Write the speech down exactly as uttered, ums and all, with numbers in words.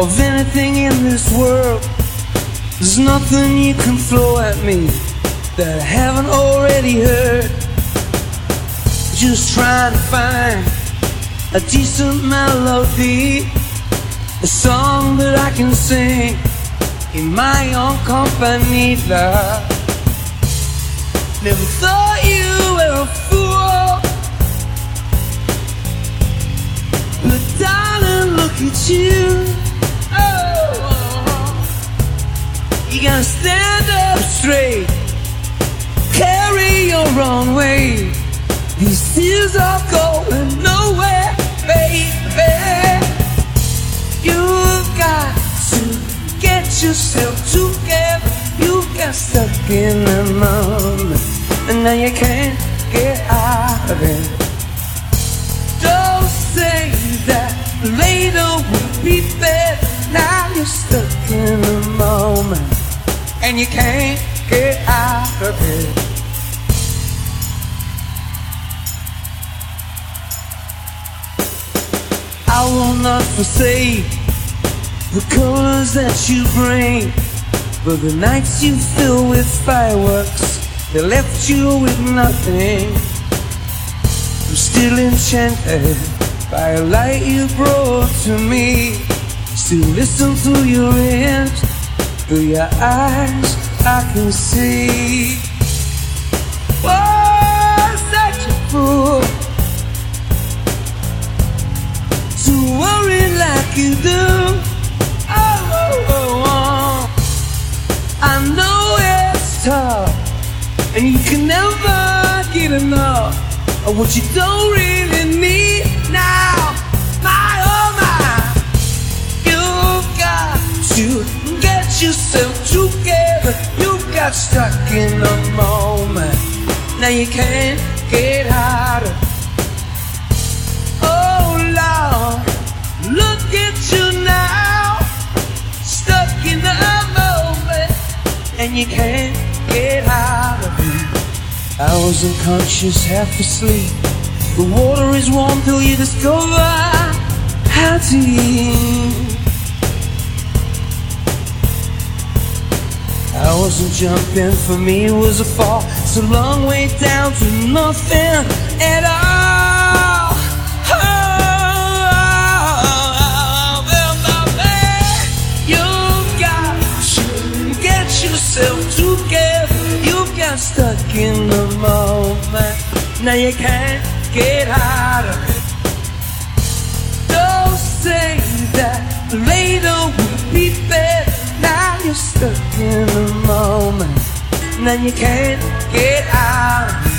of anything in this world. There's nothing you can throw at me that I haven't already heard. Just trying to find a decent melody, a song that I can sing in my own company, love. Never thought you were a fool, but darling, look at you. Oh, you gotta stand up straight, carry your own weight. These tears are going nowhere, baby. You've got to get yourself together. You got stuck in the moment, and now you can't get out of it. Don't say that later will be better. Now you're stuck in the moment, and you can't get out of it. I will not forsake the colors that you bring, but the nights you fill with fireworks, they left you with nothing. I'm still enchanted by a light you brought to me. Still listen through your ears, through your eyes I can see. Oh, such a fool to worry like you do. Oh, oh, oh, oh. I know it's tough, and you can never get enough of what you don't really need now. My, oh my, you've got to get yourself together. You got stuck in a moment, now you can't get out of it. Look at you now, stuck in a moment, and you can't get out of it. I was unconscious, half asleep. The water is warm till you discover how to eat. I wasn't jumping, for me it was a fall. It's a long way down to nothing at all. Together, you got stuck in the moment, now you can't get out of it. Don't say that later will be better. Now you're stuck in the moment, now you can't get out of it.